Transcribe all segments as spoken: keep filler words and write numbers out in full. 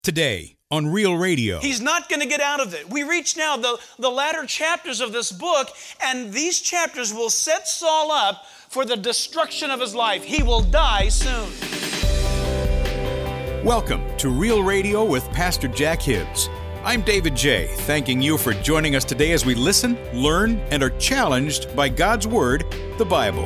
Today on Real Radio. He's not going to get out of it. We reach now the, the latter chapters of this book, and these chapters will set Saul up for the destruction of his life. He will die soon. Welcome to Real Radio with Pastor Jack Hibbs. I'm David J., thanking you for joining us today as we listen, learn, and are challenged by God's Word, the Bible.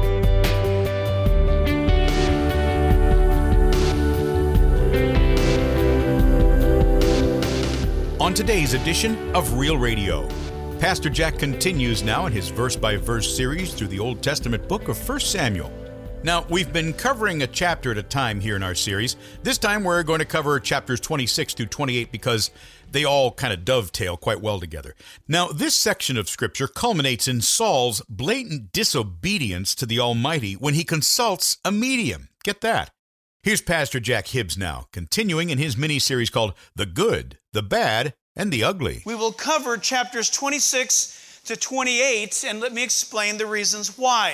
On today's edition of Real Radio, Pastor Jack continues now in his verse-by-verse series through the Old Testament book of First Samuel. Now, we've been covering a chapter at a time here in our series. This time we're going to cover chapters twenty-six through twenty-eight because they all kind of dovetail quite well together. Now, this section of Scripture culminates in Saul's blatant disobedience to the Almighty when he consults a medium. Get that? Here's Pastor Jack Hibbs now, continuing in his mini-series called The Good, the Bad, and the Ugly. We will cover chapters twenty-six to twenty-eight, and let me explain the reasons why.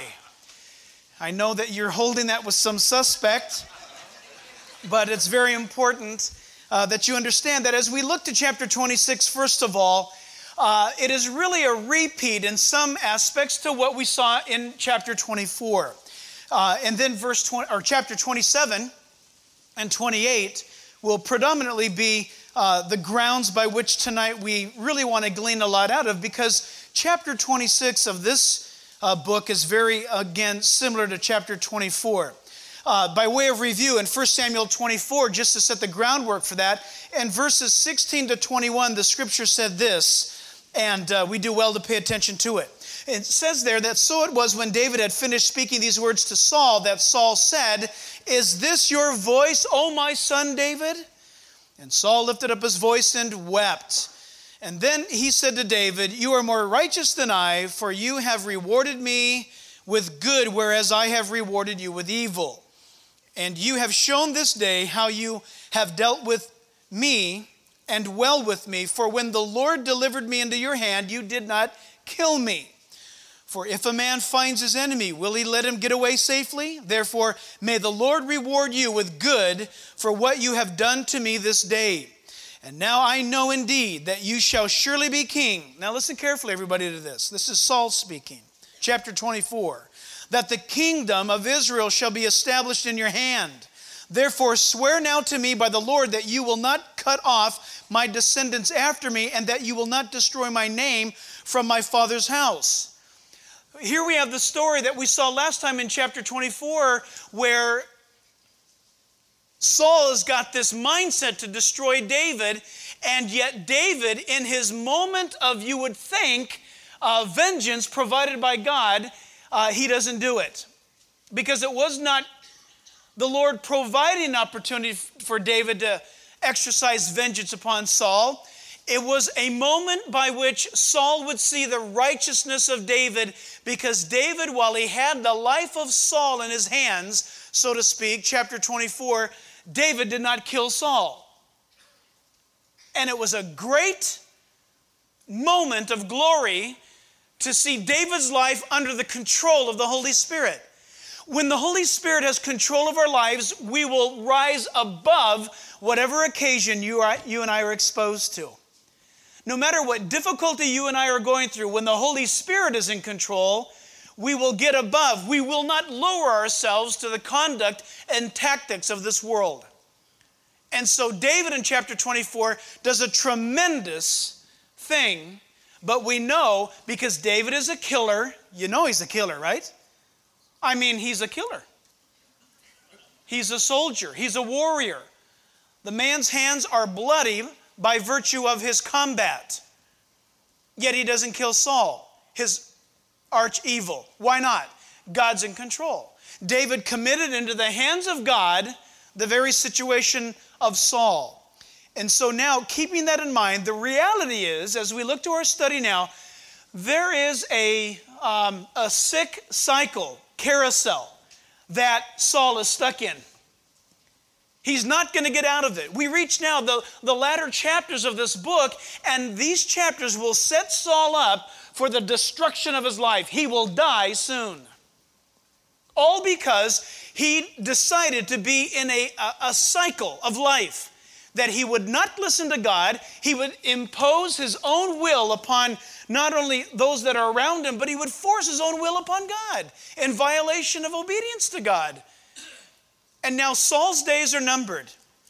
I know that you're holding that with some suspect, but it's very important uh, that you understand that as we look to chapter twenty-six, first of all, uh, it is really a repeat in some aspects to what we saw in chapter twenty-four. Uh, and then verse twenty, or chapter twenty-seven and twenty-eight will predominantly be uh, the grounds by which tonight we really want to glean a lot out of, because chapter twenty-six of this uh, book is very, again, similar to chapter twenty-four. Uh, by way of review, in First Samuel twenty-four, just to set the groundwork for that, in verses sixteen to twenty-one, the scripture said this, and uh, we do well to pay attention to it. It says there that so it was when David had finished speaking these words to Saul that Saul said, "Is this your voice, O my son David?" And Saul lifted up his voice and wept. And then he said to David, "You are more righteous than I, for you have rewarded me with good, whereas I have rewarded you with evil. And you have shown this day how you have dealt with me and well with me, for when the Lord delivered me into your hand, you did not kill me. For if a man finds his enemy, will he let him get away safely? Therefore, may the Lord reward you with good for what you have done to me this day. And now I know indeed that you shall surely be king." Now listen carefully, everybody, to this. This is Saul speaking. Chapter twenty-four. "That the kingdom of Israel shall be established in your hand. Therefore, swear now to me by the Lord that you will not cut off my descendants after me, and that you will not destroy my name from my father's house." Here we have the story that we saw last time in chapter twenty-four, where Saul has got this mindset to destroy David, and yet David, in his moment of, you would think, uh, vengeance provided by God, uh, he doesn't do it. Because it was not the Lord providing an opportunity for David to exercise vengeance upon Saul. It was a moment by which Saul would see the righteousness of David, because David, while he had the life of Saul in his hands, so to speak, chapter twenty-four, David did not kill Saul. And it was a great moment of glory to see David's life under the control of the Holy Spirit. When the Holy Spirit has control of our lives, we will rise above whatever occasion you, are, you and I are exposed to. No matter what difficulty you and I are going through, when the Holy Spirit is in control, we will get above. We will not lower ourselves to the conduct and tactics of this world. And so David in chapter twenty-four does a tremendous thing, but we know, because David is a killer, you know he's a killer, right? I mean, he's a killer. He's a soldier. He's a warrior. The man's hands are bloody by virtue of his combat. Yet he doesn't kill Saul, his arch evil. Why not? God's in control. David committed into the hands of God the very situation of Saul. And so now, keeping that in mind, the reality is, as we look to our study now, there is a, um, a sick cycle, carousel, that Saul is stuck in. He's not going to get out of it. We reach now the, the latter chapters of this book, and these chapters will set Saul up for the destruction of his life. He will die soon. All because he decided to be in a, a, a cycle of life that he would not listen to God. He would impose his own will upon not only those that are around him, but he would force his own will upon God in violation of obedience to God. And now Saul's days are numbered.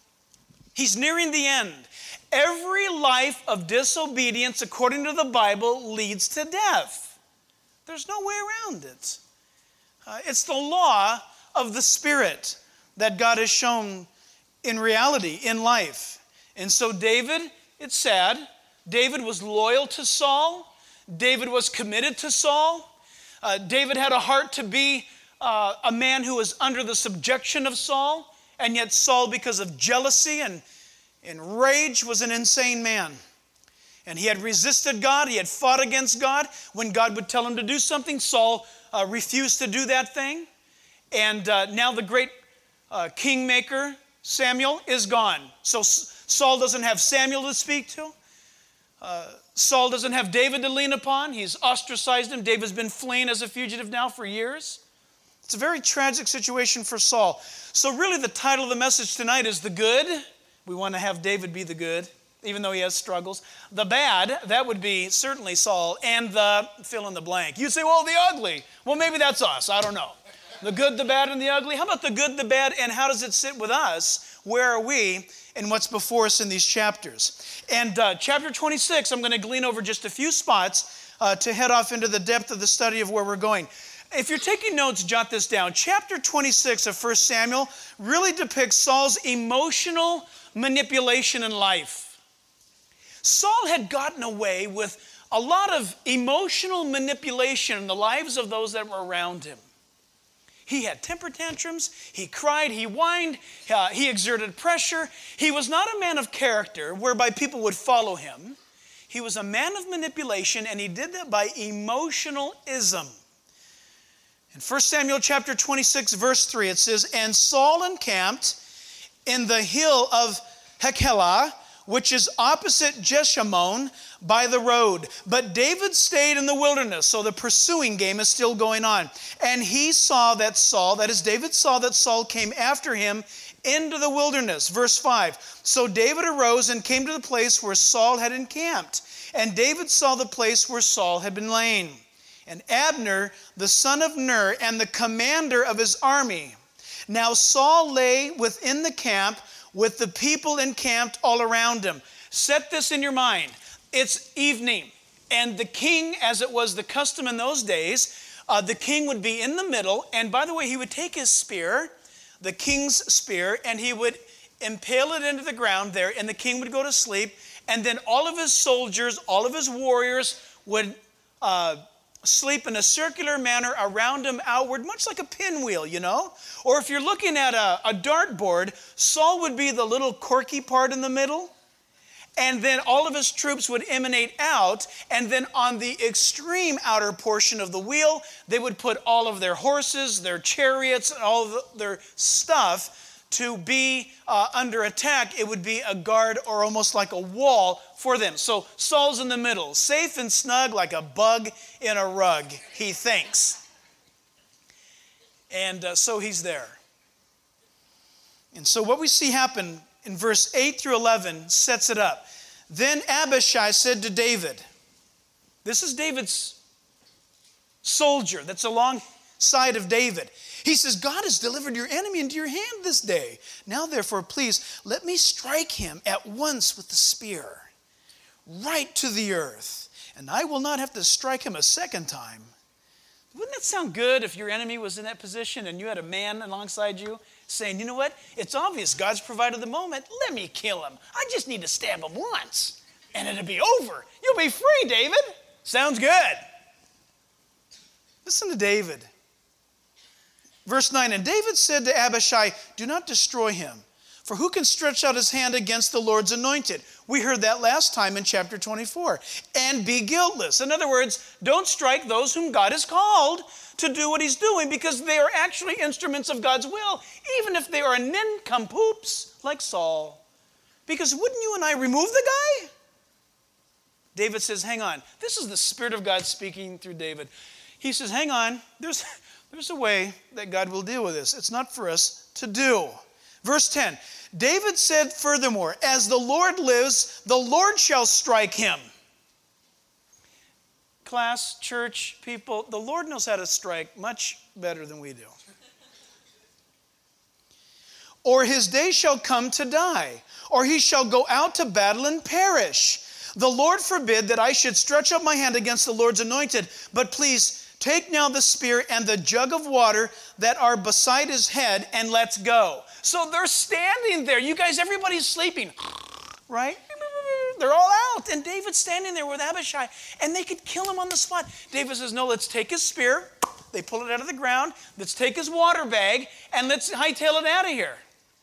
He's nearing the end. Every life of disobedience, according to the Bible, leads to death. There's no way around it. Uh, it's the law of the Spirit that God has shown in reality, in life. And so David, it's sad, David was loyal to Saul. David was committed to Saul. Uh, David had a heart to be uh, a man who was under the subjection of Saul. And yet Saul, because of jealousy and, and rage, was an insane man. And he had resisted God. He had fought against God. When God would tell him to do something, Saul uh, refused to do that thing. And uh, now the great uh, kingmaker, Samuel, is gone. So S- Saul doesn't have Samuel to speak to. Uh, Saul doesn't have David to lean upon. He's ostracized him. David's been fleeing as a fugitive now for years. It's a very tragic situation for Saul. So really the title of the message tonight is The Good. We want to have David be the good, even though he has struggles. The bad, that would be certainly Saul, and the fill in the blank. You say, well, the ugly. Well, maybe that's us. I don't know. The good, the bad, and the ugly. How about the good, the bad, and how does it sit with us? Where are we and what's before us in these chapters? And uh, chapter twenty-six, I'm going to glean over just a few spots uh, to head off into the depth of the study of where we're going. If you're taking notes, jot this down. Chapter twenty-six of First Samuel really depicts Saul's emotional manipulation in life. Saul had gotten away with a lot of emotional manipulation in the lives of those that were around him. He had temper tantrums, he cried, he whined, uh, he exerted pressure. He was not a man of character whereby people would follow him. He was a man of manipulation, and he did that by emotional-ism. In First Samuel chapter twenty-six, verse three, it says, "And Saul encamped in the hill of Hachilah, which is opposite Jeshimon by the road. But David stayed in the wilderness." So the pursuing game is still going on. "And he saw that Saul," that is, David saw that Saul came after him into the wilderness." Verse five, "So David arose and came to the place where Saul had encamped. And David saw the place where Saul had been lain. And Abner, the son of Ner, and the commander of his army. Now Saul lay within the camp with the people encamped all around him." Set this in your mind. It's evening, and the king, as it was the custom in those days, uh, the king would be in the middle, and by the way, he would take his spear, the king's spear, and he would impale it into the ground there, and the king would go to sleep, and then all of his soldiers, all of his warriors would uh, sleep in a circular manner around him outward, much like a pinwheel, you know? Or if you're looking at a, a dartboard, Saul would be the little corky part in the middle, and then all of his troops would emanate out, and then on the extreme outer portion of the wheel, they would put all of their horses, their chariots, and all of the, their stuff to be uh, under attack. It would be a guard or almost like a wall for them. So Saul's in the middle, safe and snug like a bug in a rug, he thinks. And uh, so he's there. And so what we see happen in verse eight through eleven sets it up. "Then Abishai said to David," this is David's soldier that's alongside of David. He says, "God has delivered your enemy into your hand this day. Now therefore, please, let me strike him at once with the spear, right to the earth, and I will not have to strike him a second time." Wouldn't that sound good if your enemy was in that position and you had a man alongside you saying, "You know what? It's obvious God's provided the moment. Let me kill him. I just need to stab him once, and it'll be over. You'll be free, David." Sounds good. Listen to David. Verse nine, "And David said to Abishai, 'Do not destroy him, for who can stretch out his hand against the Lord's anointed?'" We heard that last time in chapter twenty-four. "And be guiltless." In other words, don't strike those whom God has called to do what he's doing, because they are actually instruments of God's will, even if they are nincompoops like Saul. Because wouldn't you and I remove the guy? David says, hang on. This is the Spirit of God speaking through David. He says, hang on. There's, there's a way that God will deal with this. It's not for us to do. Verse ten, David said furthermore, as the Lord lives, the Lord shall strike him. Class, church, people, the Lord knows how to strike much better than we do. Or his day shall come to die, or he shall go out to battle and perish. The Lord forbid that I should stretch up my hand against the Lord's anointed, but please take now the spear and the jug of water that are beside his head, and let's go. So they're standing there. You guys, everybody's sleeping, right? They're all out, and David's standing there with Abishai, and they could kill him on the spot. David says, no, let's take his spear. They pull it out of the ground. Let's take his water bag, and let's hightail it out of here.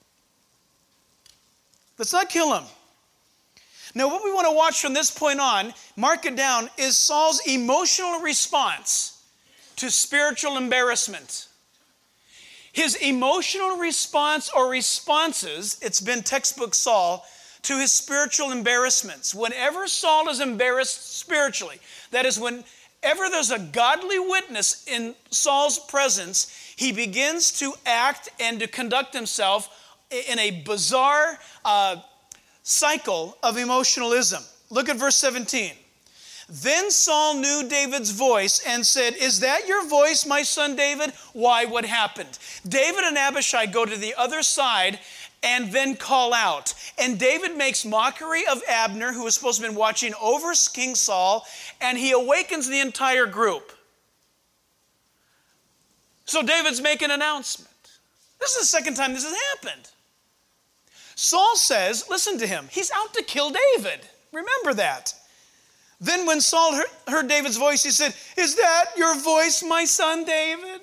Let's not kill him. Now, what we want to watch from this point on, mark it down, is Saul's emotional response to spiritual embarrassment. His emotional response or responses, it's been textbook Saul, to his spiritual embarrassments. Whenever Saul is embarrassed spiritually, that is, whenever there's a godly witness in Saul's presence, he begins to act and to conduct himself in a bizarre uh, cycle of emotionalism. Look at verse seventeen. Then Saul knew David's voice and said, is that your voice, my son David? Why, what happened? David and Abishai go to the other side and then call out. And David makes mockery of Abner, who was supposed to have been watching over King Saul, and he awakens the entire group. So David's making an announcement. This is the second time this has happened. Saul says, listen to him, he's out to kill David. Remember that. Then when Saul heard, heard David's voice, he said, is that your voice, my son David?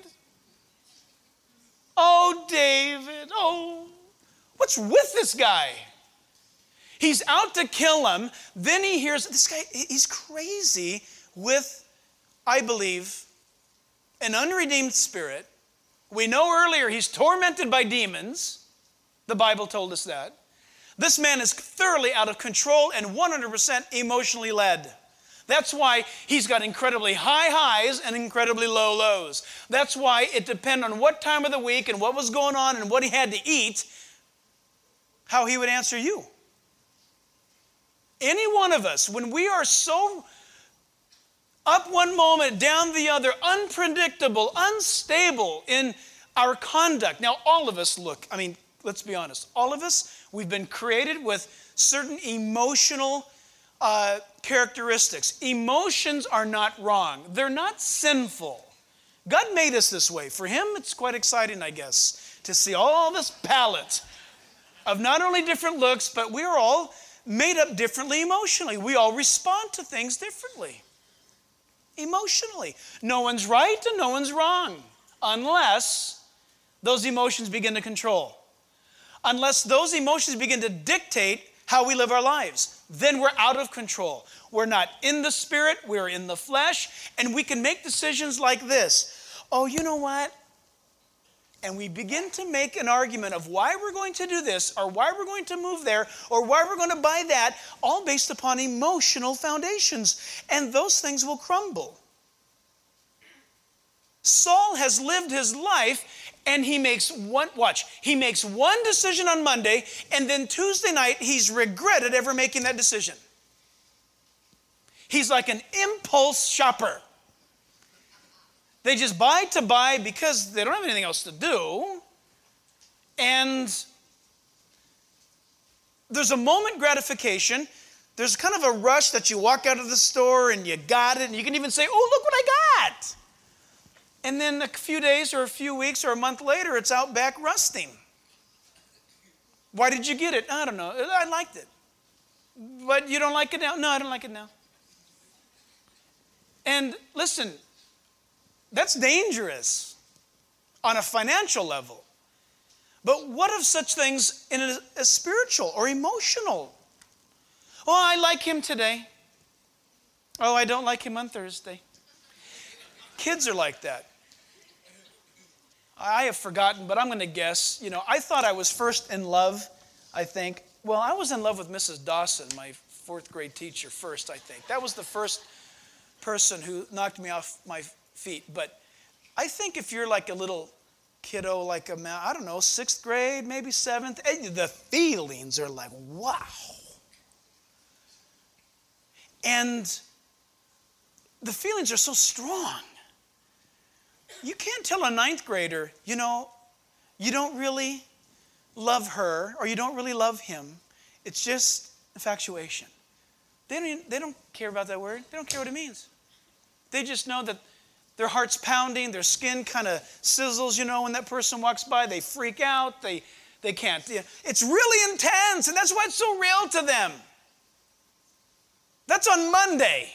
Oh, David, oh, what's with this guy? He's out to kill him. Then he hears, this guy, he's crazy with, I believe, an unredeemed spirit. We know earlier he's tormented by demons. The Bible told us that. This man is thoroughly out of control and one hundred percent emotionally led. That's why he's got incredibly high highs and incredibly low lows. That's why it depended on what time of the week and what was going on and what he had to eat, how he would answer you. Any one of us, when we are so up one moment, down the other, unpredictable, unstable in our conduct. Now, all of us look, I mean, let's be honest. All of us, we've been created with certain emotional uh, characteristics. Emotions are not wrong. They're not sinful. God made us this way. For him, it's quite exciting, I guess, to see all this palette of not only different looks, but we are all made up differently emotionally. We all respond to things differently emotionally. No one's right and no one's wrong unless those emotions begin to control. Unless those emotions begin to dictate how we live our lives, then we're out of control. We're not in the spirit, we're in the flesh, and we can make decisions like this. Oh, you know what? And we begin to make an argument of why we're going to do this, or why we're going to move there, or why we're going to buy that, all based upon emotional foundations. And those things will crumble. Saul has lived his life, and he makes one, watch, he makes one decision on Monday, and then Tuesday night, he's regretted ever making that decision. He's like an impulse shopper. They just buy to buy because they don't have anything else to do. And there's a moment gratification. There's kind of a rush that you walk out of the store and you got it. And you can even say, oh, look what I got. And then a few days or a few weeks or a month later, it's out back rusting. Why did you get it? I don't know. I liked it. But you don't like it now? No, I don't like it now. And listen, that's dangerous on a financial level. But what of such things in a, a spiritual or emotional? Oh, I like him today. Oh, I don't like him on Thursday. Kids are like that. I have forgotten, but I'm going to guess. You know, I thought I was first in love, I think. Well, I was in love with Missus Dawson, my fourth grade teacher first, I think. That was the first person who knocked me off my feet. But I think if you're like a little kiddo, like a, I don't know, sixth grade, maybe seventh. And the feelings are like, wow. And the feelings are so strong. You can't tell a ninth grader, you know, you don't really love her or you don't really love him. It's just infatuation. They don't, even, they don't care about that word. They don't care what it means. They just know that their heart's pounding, their skin kind of sizzles, you know, when that person walks by. They freak out. They, they can't. It's really intense, and that's why it's so real to them. That's on Monday.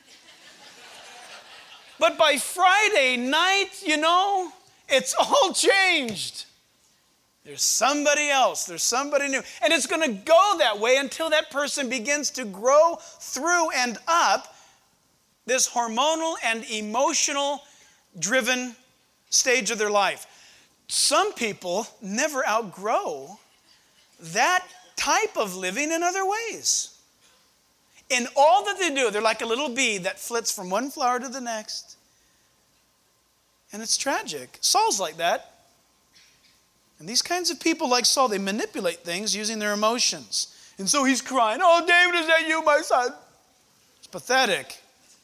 But by Friday night, you know, it's all changed. There's somebody else. There's somebody new. And it's going to go that way until that person begins to grow through and up this hormonal and emotional driven stage of their life. Some people never outgrow that type of living in other ways. In all that they do, they're like a little bee that flits from one flower to the next. And it's tragic. Saul's like that. And these kinds of people like Saul, they manipulate things using their emotions. And so he's crying, "Oh, David, is that you, my son?" It's pathetic.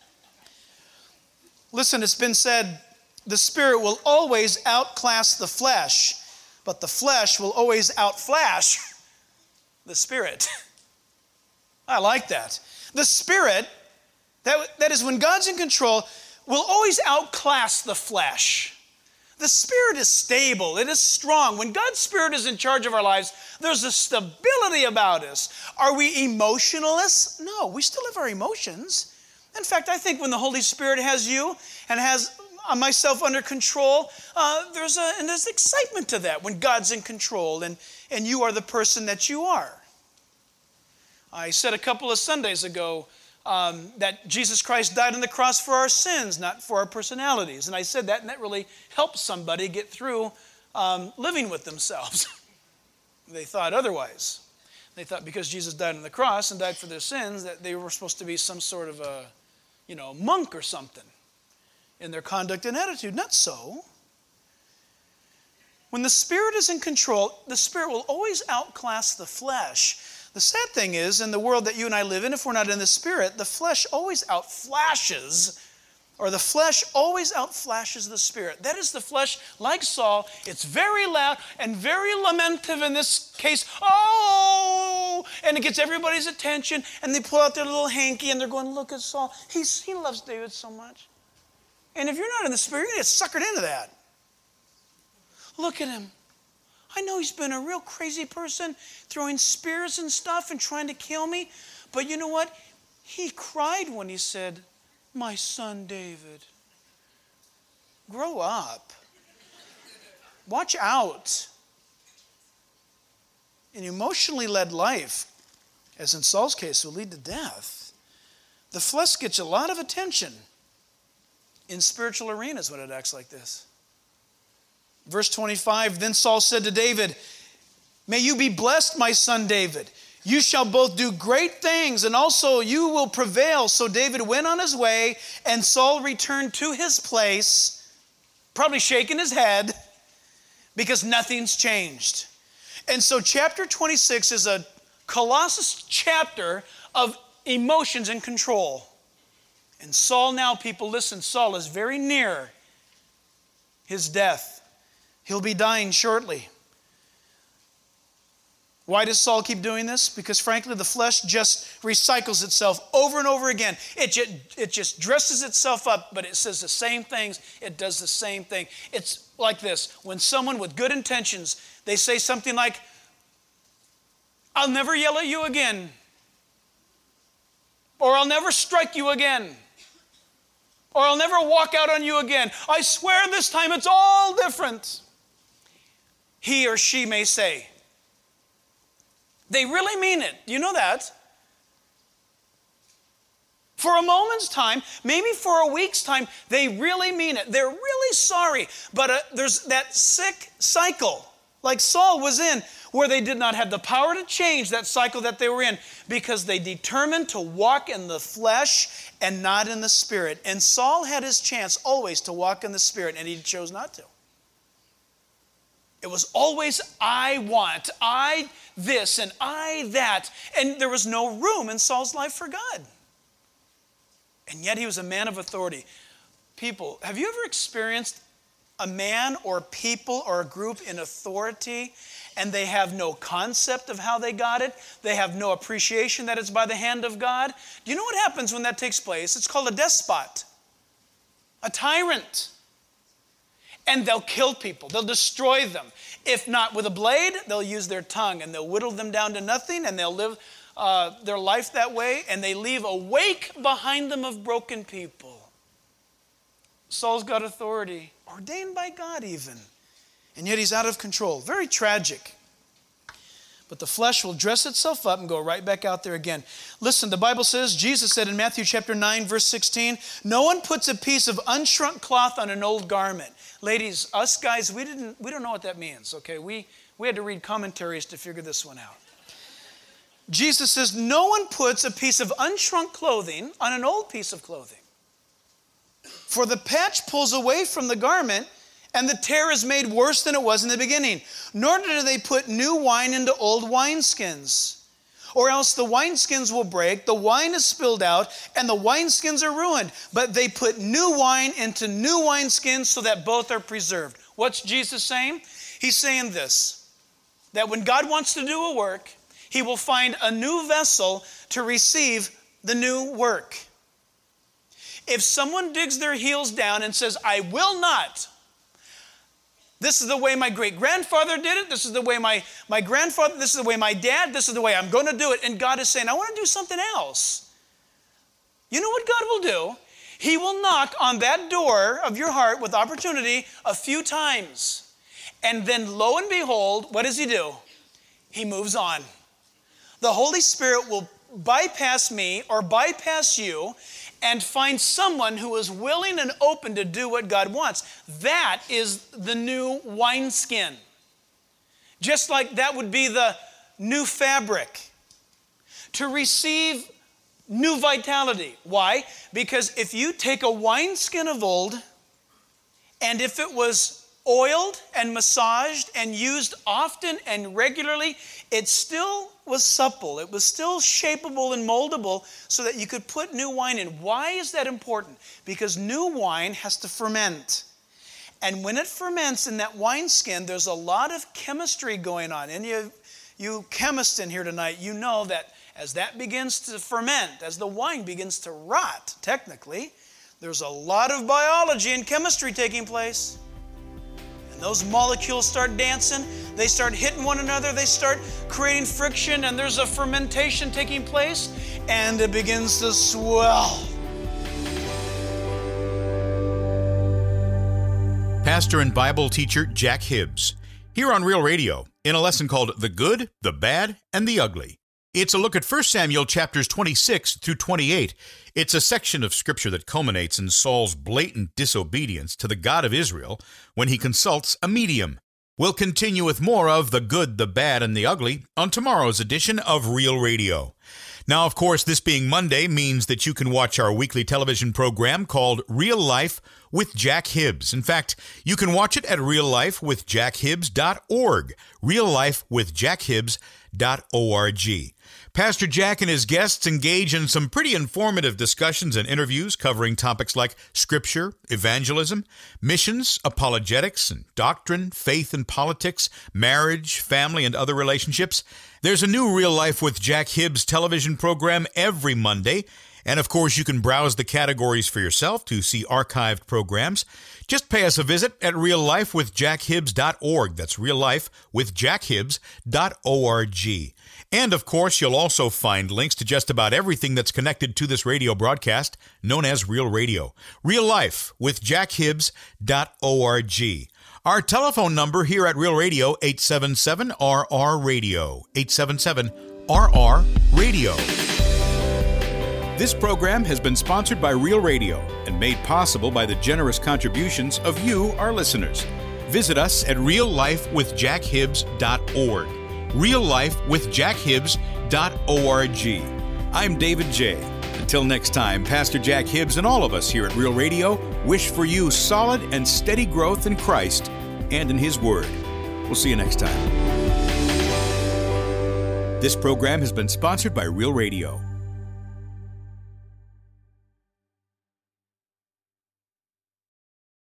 Listen, it's been said, the spirit will always outclass the flesh, but the flesh will always outflash the spirit. I like that. The spirit, that, that is when God's in control, will always outclass the flesh. The spirit is stable. It is strong. When God's spirit is in charge of our lives, there's a stability about us. Are we emotionalists? No, we still have our emotions. In fact, I think when the Holy Spirit has you and has myself under control, uh, there's a and there's excitement to that when God's in control and, and you are the person that you are. I said a couple of Sundays ago um, that Jesus Christ died on the cross for our sins, not for our personalities. And I said that, and that really helped somebody get through um, living with themselves. They thought otherwise. They thought because Jesus died on the cross and died for their sins that they were supposed to be some sort of a, you know, monk or something in their conduct and attitude. Not so. When the Spirit is in control, the Spirit will always outclass the flesh. The sad thing is, in the world that you and I live in, if we're not in the Spirit, the flesh always outflashes, or the flesh always outflashes the Spirit. That is the flesh, like Saul. It's very loud and very lamentive in this case. Oh! And it gets everybody's attention, and they pull out their little hanky, and they're going, "Look at Saul. He's, he loves David so much." And if you're not in the Spirit, you're going to get suckered into that. Look at him. I know he's been a real crazy person, throwing spears and stuff and trying to kill me. But you know what? He cried when he said, "My son David." Grow up. Watch out. An emotionally led life, as in Saul's case, will lead to death. The flesh gets a lot of attention in spiritual arenas when it acts like this. Verse twenty-five, then Saul said to David, "May you be blessed, my son David. You shall both do great things, and also you will prevail." So David went on his way, and Saul returned to his place, probably shaking his head, because nothing's changed. And so chapter twenty-six is a colossus chapter of emotions and control. And Saul now, people, listen, Saul is very near his death. He'll be dying shortly. Why does Saul keep doing this? Because frankly, the flesh just recycles itself over and over again. It just, it just dresses itself up, but it says the same things. It does the same thing. It's like this. When someone with good intentions, they say something like, "I'll never yell at you again," or "I'll never strike you again," or "I'll never walk out on you again. I swear this time it's all different," he or she may say. They really mean it. Do you know that? For a moment's time, maybe for a week's time, they really mean it. They're really sorry. But uh, there's that sick cycle, like Saul was in, where they did not have the power to change that cycle that they were in because they determined to walk in the flesh and not in the Spirit. And Saul had his chance always to walk in the Spirit, and he chose not to. It was always, I want, I this, and I that. And there was no room in Saul's life for God. And yet he was a man of authority. People, have you ever experienced a man or people or a group in authority and they have no concept of how they got it? They have no appreciation that it's by the hand of God? Do you know what happens when that takes place? It's called a despot, a tyrant. And they'll kill people. They'll destroy them. If not with a blade, they'll use their tongue and they'll whittle them down to nothing and they'll live uh, their life that way, and they leave a wake behind them of broken people. Saul's got authority, ordained by God even, and yet he's out of control. Very tragic. But the flesh will dress itself up and go right back out there again. Listen, the Bible says, Jesus said in Matthew chapter nine, verse sixteen, no one puts a piece of unshrunk cloth on an old garment. Ladies, us guys, we didn't we don't know what that means, okay? We we had to read commentaries to figure this one out. Jesus says, no one puts a piece of unshrunk clothing on an old piece of clothing. For the patch pulls away from the garment, and the tear is made worse than it was in the beginning. Nor do they put new wine into old wineskins, or else the wineskins will break, the wine is spilled out, and the wineskins are ruined. But they put new wine into new wineskins so that both are preserved. What's Jesus saying? He's saying this, that when God wants to do a work, he will find a new vessel to receive the new work. If someone digs their heels down and says, I will not, this is the way my great-grandfather did it, this is the way my, my grandfather, this is the way my dad, this is the way I'm going to do it, and God is saying, I want to do something else. You know what God will do? He will knock on that door of your heart with opportunity a few times. And then lo and behold, what does he do? He moves on. The Holy Spirit will bypass me or bypass you and find someone who is willing and open to do what God wants. That is the new wineskin. Just like that would be the new fabric. To receive new vitality. Why? Because if you take a wineskin of old, and if it was oiled and massaged and used often and regularly, it still was supple. It was still shapeable and moldable so that you could put new wine in. Why is that important? Because new wine has to ferment. And when it ferments in that wineskin, there's a lot of chemistry going on. And you, you chemists in here tonight, you know that as that begins to ferment, as the wine begins to rot, technically, there's a lot of biology and chemistry taking place. Those molecules start dancing, they start hitting one another, they start creating friction, and there's a fermentation taking place, and it begins to swell. Pastor and Bible teacher Jack Hibbs, here on Real Radio, in a lesson called The Good, the Bad, and the Ugly. It's a look at First Samuel chapters twenty-six through twenty-eight. It's a section of Scripture that culminates in Saul's blatant disobedience to the God of Israel when he consults a medium. We'll continue with more of The Good, the Bad, and the Ugly on tomorrow's edition of Real Radio. Now, of course, this being Monday means that you can watch our weekly television program called Real Life with Jack Hibbs. In fact, you can watch it at real life with jack hibbs dot org, real life with jack hibbs dot org. Pastor Jack and his guests engage in some pretty informative discussions and interviews covering topics like Scripture, evangelism, missions, apologetics, and doctrine, faith and politics, marriage, family, and other relationships. There's a new Real Life with Jack Hibbs television program every Monday, and of course you can browse the categories for yourself to see archived programs. Just pay us a visit at real life with jack hibbs dot org. That's real life with jack hibbs dot org. And of course, you'll also find links to just about everything that's connected to this radio broadcast, known as Real Radio. Real Life with jack hibbs dot org. Our telephone number here at Real Radio, eight seven seven R R radio, eight seven seven R R radio. This program has been sponsored by Real Radio and made possible by the generous contributions of you, our listeners. Visit us at real life with jack hibbs dot org. real life with jack hibbs dot org. I'm David J. Until next time, Pastor Jack Hibbs and all of us here at Real Radio wish for you solid and steady growth in Christ and in His Word. We'll see you next time. This program has been sponsored by Real Radio.